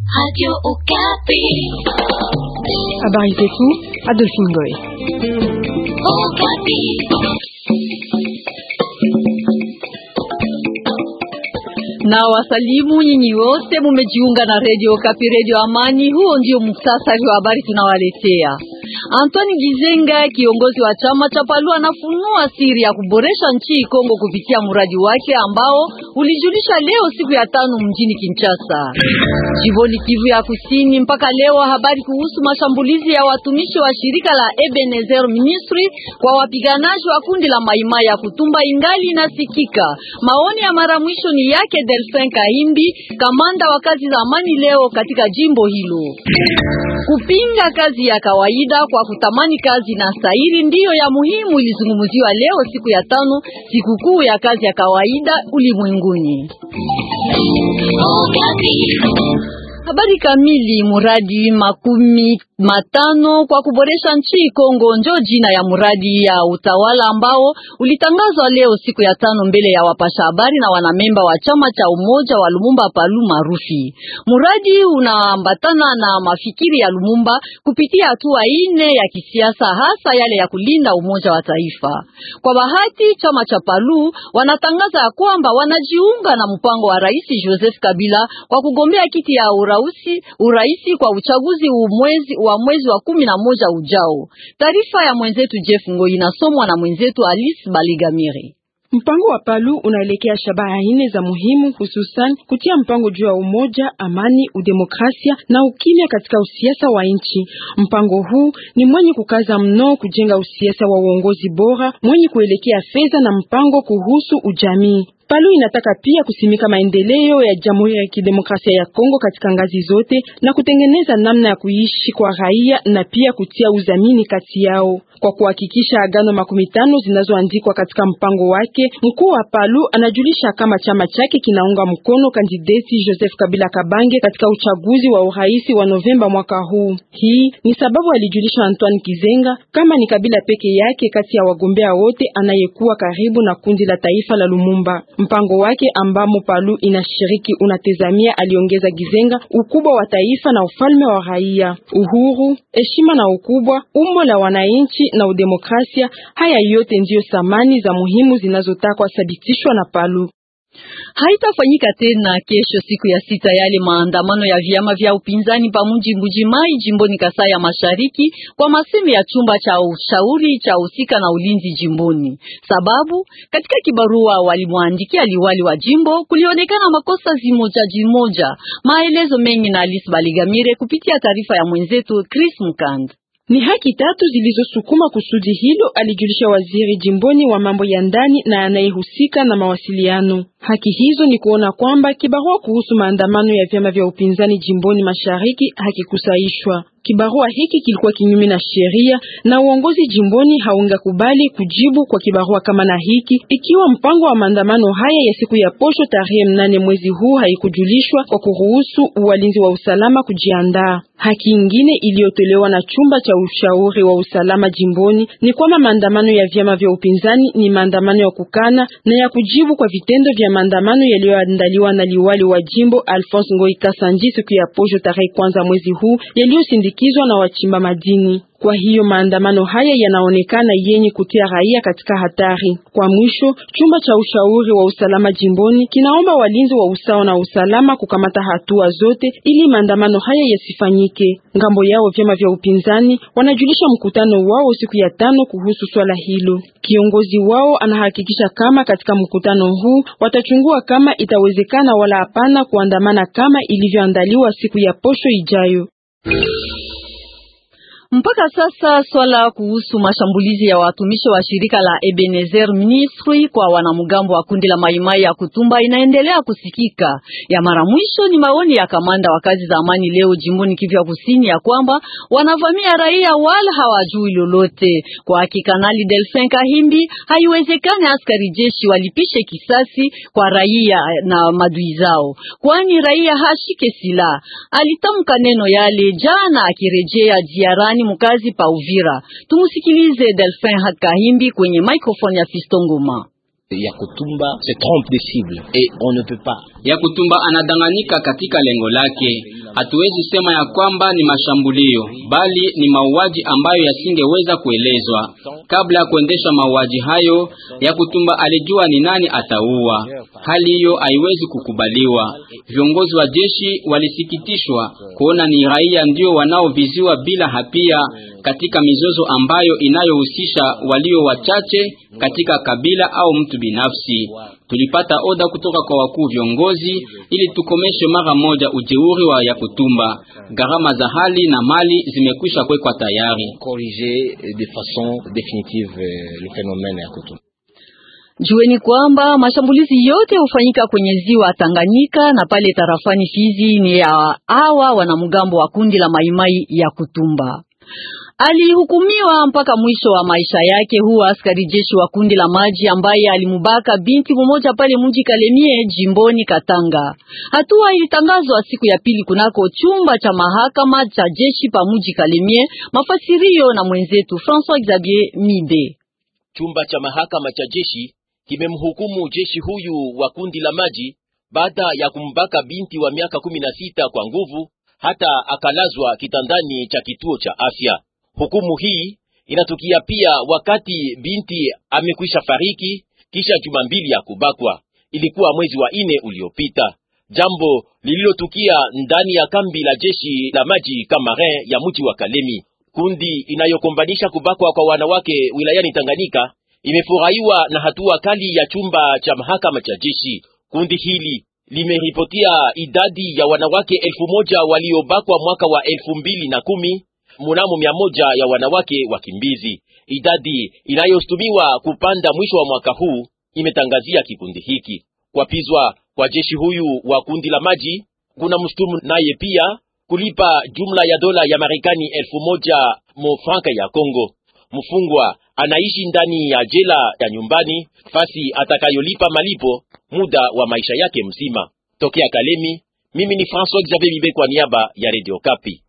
Radio Okapi. Habari zetu, Adolphine Ngoy. Okapi. Na wasalimu nyinyi wote mumejiunga na Radio Okapi, Radio Amani. Huo ndio muktasari wa habari tunawaletea. Antoine Gizenga, kiongozi wa chama cha PALU, anafunua siri ya kuboresha nchi Kongo kupitia mradi wake ambao ulijulisha leo siku ya tano mjini Kinshasa. Jimboni Kivu ya Kusini, mpaka leo habari kuhusu mashambulizi ya watumishi wa shirika la Ebenezer Ministry kwa wapiganaji wa kundi la Maimai ya Kutumba ingali inasikika. Maoni ya mara mwisho ni yake Delphin Kahimbi, kamanda wa kazi za amani leo katika jimbo hilo. Kupinga kazi ya kawaida kwa kutamani kazi na stahili ndiyo ya muhimu ilizungumziwa leo siku ya tano, sikukuu ya kazi ya kawaida ulimwenguni. Habari kamili. Muradi 50 kwa kuboresha nchi Kongo njo jina ya muradi ya utawala ambao ulitangazwa leo siku ya tano mbele ya wapasha habari na wanamemba wa chama cha umoja wa Lumumba PALU marufi. Muradi unaambatana na mafikiri ya Lumumba kupitia hatua ine ya kisiasa, hasa yale ya kulinda umoja wa taifa. Kwa bahati chama cha PALU wanatangaza kwamba wanajiunga na mpango wa Rais Joseph Kabila kwa kugombea kiti ya uraisi kwa uchaguzi mwezi wa 11 ujao. Taarifa ya mwenzetu Jeff Ngoi inasomwa na mwenzetu Alice Baligamire. Mpango wa PALU unaelekea shabaha ine za muhimu, hususan kutia mpango juu ya umoja, amani, udemokrasia na ukimya katika usiasa wa nchi. Mpango huu ni mwenye kukaza mno kujenga usiasa wa uongozi bora, mwenye kuelekea fedha na mpango kuhusu ujamii. PALU inataka pia kusimika maendeleo ya Jamhuri ya Kidemokrasia ya Kongo katika ngazi zote na kutengeneza namna ya kuishi kwa raia na pia kutia uzamini kati yao. Kwa kuhakikisha agano 50 zinazoandikwa katika mpango wake, mkuu wa PALU anajulisha kama chama chake kinaunga mkono kandidati Joseph Kabila Kabange katika uchaguzi wa urais wa Novemba mwaka huu. Hii ni sababu alijulisha Antoine Gizenga kama ni Kabila peke yake kati ya wagombea wote anayekuwa karibu na kundi la taifa la Lumumba. Mpango wake ambamo PALU inashiriki unatezamia, aliongeza Gizenga, ukubwa wa taifa na ufalme wa raia, uhuru, heshima na ukubwa, umbo la wananchi na udemokrasia. Haya yote ndiyo samani za muhimu zinazotakwa sabitishwa na PALU. Haitafanyika tena kesho siku ya sita yale maandamano ya vyama vya upinzani pa mji Mbujimai jimboni Kasai ya Mashariki, kwa masemi ya chumba cha ushauri cha usika na ulinzi jimboni. Sababu katika kibarua walimwandikia liwali wa jimbo kulionekana makosa zimoja. Maelezo mengi na Alice Baligamire kupitia taarifa ya mwenzetu Chris Mkand. Ni haki 3 zilizosukuma kusudi hilo, alijulisha waziri jimboni wa mambo ya ndani na anayehusika na mawasiliano. Haki hizo ni kuona kwamba kibarua kuhusu maandamano ya vyama vya upinzani jimboni Mashariki hakikusaishwa. Kibarua hiki kilikuwa kinyume na sheria na uongozi jimboni haungakubali kujibu kwa kibarua kama na hiki ikiwa mpango wa maandamano haya ya siku ya posho tarehe 8 mwezi huu haikujulishwa kwa kuruhusu walinzi wa usalama kujiandaa. Haki ingine iliyotolewa na chumba cha ushauri wa usalama jimboni ni kwamba maandamano ya vyama vya upinzani ni maandamano ya kukana na ya kujibu kwa vitendo vya maandamano yaliyoandaliwa na liwali wa jimbo Alphonse Ngoi Kasanji siku ya posho tarehe 1 mwezi huu, yaliyosindikizwa na wachimba madini. Kwa hiyo maandamano haya yanaonekana yenye kutia raia katika hatari. Kwa mwisho, chumba cha ushauri wa usalama jimboni kinaomba walinzi wa usawa na usalama kukamata hatua zote ili maandamano haya yasifanyike. Ngambo yao vyama vya upinzani wanajulisha mkutano wao siku ya 5 kuhusu swala hilo. Kiongozi wao anahakikisha kama katika mkutano huu watachungua kama itawezekana wala hapana kuandamana kama ilivyoandaliwa siku ya posho ijayo. Mpaka sasa swala kuhusu mashambulizi ya watumishi wa shirika la Ebenezer Ministry kwa wanamugambo wa kundi la Maimai ya Kutumba inaendelea kusikika. Ya mara mwisho ni maoni ya kamanda wa kazi za amani leo jimboni Kivu ya Kusini ya kwamba wanavamia raia wala hawajui lolote. Kwa Kanali Delphin Kahimbi, haiwezekani askari jeshi walipishe kisasi kwa raia na madui zao, kwani raia hashike silaha. Alitamka neno yale jana akirejea ziarani mkazi pa Uvira. Tumusikilize Delphin Kahimbi kwenye microphone ya Fiston Ngoma. Yakutumba se trompe de cible et on ne peut pas. Yakutumba anadanganyika katika lengo lake. Hatuwezi sema ya kwamba ni mashambulio, bali ni mauaji ambayo yasingeweza kuelezwa. Kabla ya kuendesha mauaji hayo, Yakutumba alijua ni nani ataua. Hali hiyo haiwezi kukubaliwa. Viongozi wa jeshi walisikitishwa kuona ni raia ndio wanaoviziwa bila hatia katika mizozo ambayo inayohusisha walio wachache katika kabila au mtu binafsi. Tulipata oda kutoka kwa wakuu viongozi ili tukomeshe mara moja ujeuri wa Yakutumba. Gharama za hali na mali zimekwisha kuwekwa tayari. Corriger de façon définitive le phénomène Yakutumba. Jueni kwamba mashambulizi yote hufanyika kwenye ziwa Tanganyika na pale tarafani Fizi ni ya hawa wanamgambo wa kundi la Maimai Yakutumba. Alihukumiwa mpaka mwisho wa maisha yake huwa askari jeshi wa kundi la maji ambaye alimubaka binti mmoja pale mji Kalemie jimboni Katanga. Hatua ilitangazwa siku ya pili kunako chumba cha mahakama cha jeshi pa mji Kalemie. Mafasirio na mwenzetu François Xavier Mibe. Chumba cha mahakama cha jeshi kimemhukumu jeshi huyu wa kundi la maji baada ya kumbaka binti wa miaka 16 kwa nguvu hata akalazwa kitandani cha kituo cha afya. Hukumu hii inatukia pia wakati binti amekwisha fariki kisha juma mbili ya kubakwa. Ilikuwa mwezi wa 4 uliopita. Jambo lililotukia ndani ya kambi la jeshi la maji Kamarin ya mji wa Kalemi. Kundi inayokombanisha kubakwa kwa wanawake wilayani Tanganyika imefurahiwa na hatua kali ya chumba cha mahakama cha jeshi. Kundi hili limeripotia idadi ya wanawake 1000 waliobakwa mwaka wa 2010 mnamo 100 ya wanawake wakimbizi. Idadi inayostumiwa kupanda mwisho wa mwaka huu imetangazia kikundi hiki. Kuapizwa kwa jeshi huyu wa kundi la maji kuna mshtumu naye pia kulipa jumla ya dola ya Marekani 1000 mo franka ya Kongo. Mfungwa anaishi ndani ya jela ya nyumbani fasi atakayolipa malipo muda wa maisha yake mzima. Tokea Kalemi, mimi ni François Xavier Mibe kwa niaba ya Radio Kapi.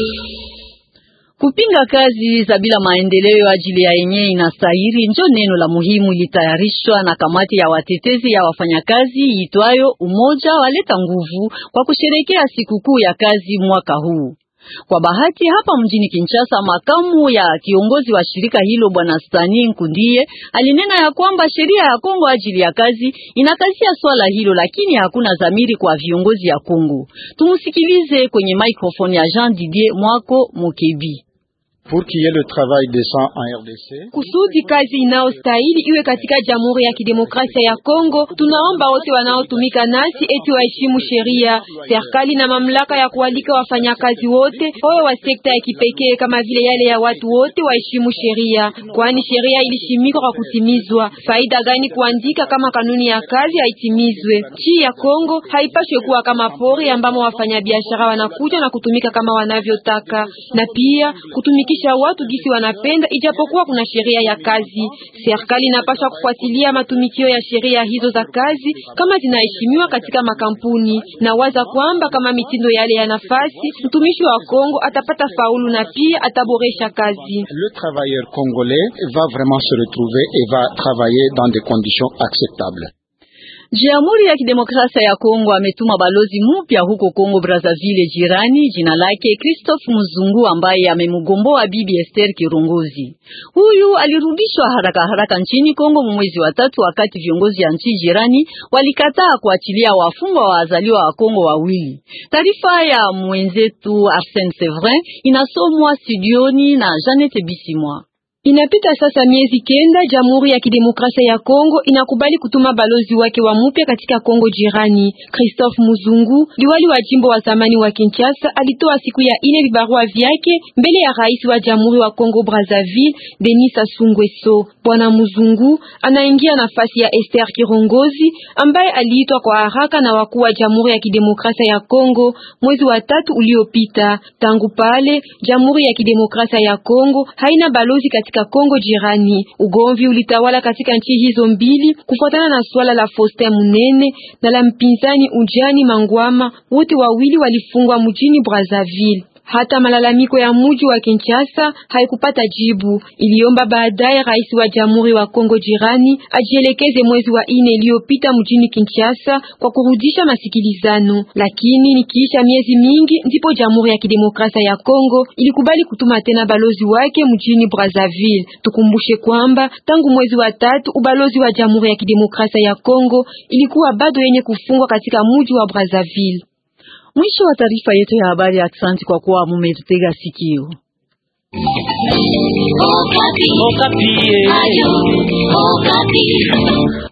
Kupinga kazi za bila maendeleo ajili ya yenye inastahili njo neno la muhimu litayarishwa na kamati ya watetezi ya wafanyakazi itwayo Umoja Waleta Nguvu kwa kusherekea sikukuu ya kazi mwaka huu. Kwa bahati hapa mjini Kinshasa, makamu ya kiongozi wa shirika hilo Bwana Stani Nkundie alinena ya kwamba sheria ya Kongo ajili ya kazi inakazia swala hilo, lakini hakuna dhamiri kwa viongozi ya Kongo. Tumusikilize kwenye microphone ya Jean Didier Mwako Mokebi. Pour qu'il y ait le travail décent en RDC, kusudi kazi inayostahili iwe katika Jamhuri ya Kidemokrasia ya Kongo, tunaomba wote wanaotumika nasi eti waheshimu sheria. Serikali na mamlaka ya kualika wafanyakazi wote wawe wa sekta ya kipekee kama vile yale ya watu wote waheshimu sheria, kwani sheria ilishimikwa kwa kutimizwa. Faida gani kuandika kama kanuni ya kazi haitimizwe? Nchi ya Kongo haipaswi kuwa kama pori ambamo wafanyabiashara wanakuja na kutumika kama wanavyotaka, na pia kutumikisha watu gisi wanapenda, ijapokuwa kuna sheria ya kazi. Serikali inapaswa kufuatilia matumikio ya sheria hizo za kazi kama zinaheshimiwa katika makampuni, na waza kwamba kama mitindo yale ya nafasi, mtumishi wa Kongo atapata faulu na pia ataboresha kazi. Le travailleur congolais va vraiment se retrouver et va travailler dans des conditions acceptables. Jamhuri ya Kidemokrasia ya Kongo ametuma balozi mpya huko Kongo Brazzaville jirani, jina lake Christophe Muzungu, ambaye amemgomboa bibi Esther Kirongozi. Huyu alirudishwa haraka nchini Kongo mwezi wa 3 wakati viongozi ya nchi jirani walikataa kuachilia wafungwa waazaliwa wa Kongo wawili. Taarifa ya mwenzetu Arsène Severin inasomwa studioni na Janete Bisimwa. Inapita sasa miezi 9, Jamhuri ya Kidemokrasia ya Kongo inakubali kutuma balozi wake wa mpya katika Kongo jirani. Christophe Muzungu, liwali wa jimbo wa zamani wa Kinshasa, alitoa siku ya 4 vibarua vyake mbele ya rais wa Jamhuri wa Kongo Brazzaville, Denis Sassou Nguesso. Bwana Muzungu anaingia nafasi ya Esther Kirongozi ambaye aliitwa kwa haraka na wakuu wa Jamhuri ya Kidemokrasia ya Kongo mwezi wa 3 uliopita. Tangu pale, Jamhuri ya Kidemokrasia ya Kongo haina balozi katika Kongo jirani. Ugomvi ulitawala katika nchi hizo mbili kufuatana na swala la Faustin Munene na la mpinzani Ujani Mangwama, wote wawili walifungwa mjini Brazzaville. Hata malalamiko ya mji wa Kinshasa haikupata jibu. Iliomba baadaye rais wa Jamhuri wa Kongo jirani ajielekeze mwezi wa 4 iliyopita mjini Kinshasa kwa kurudisha masikilizano, lakini nikiisha miezi mingi ndipo Jamhuri ya Kidemokrasia ya Kongo ilikubali kutuma tena balozi wake mjini Brazzaville. Tukumbushe kwamba tangu mwezi wa 3 ubalozi wa Jamhuri ya Kidemokrasia ya Kongo ilikuwa bado yenye kufungwa katika mji wa Brazzaville. Mwisho wa taarifa yetu ya habari. Asante kwa kuwa mumetega sikio. Okapi. Okapi. Ayo. Okapi.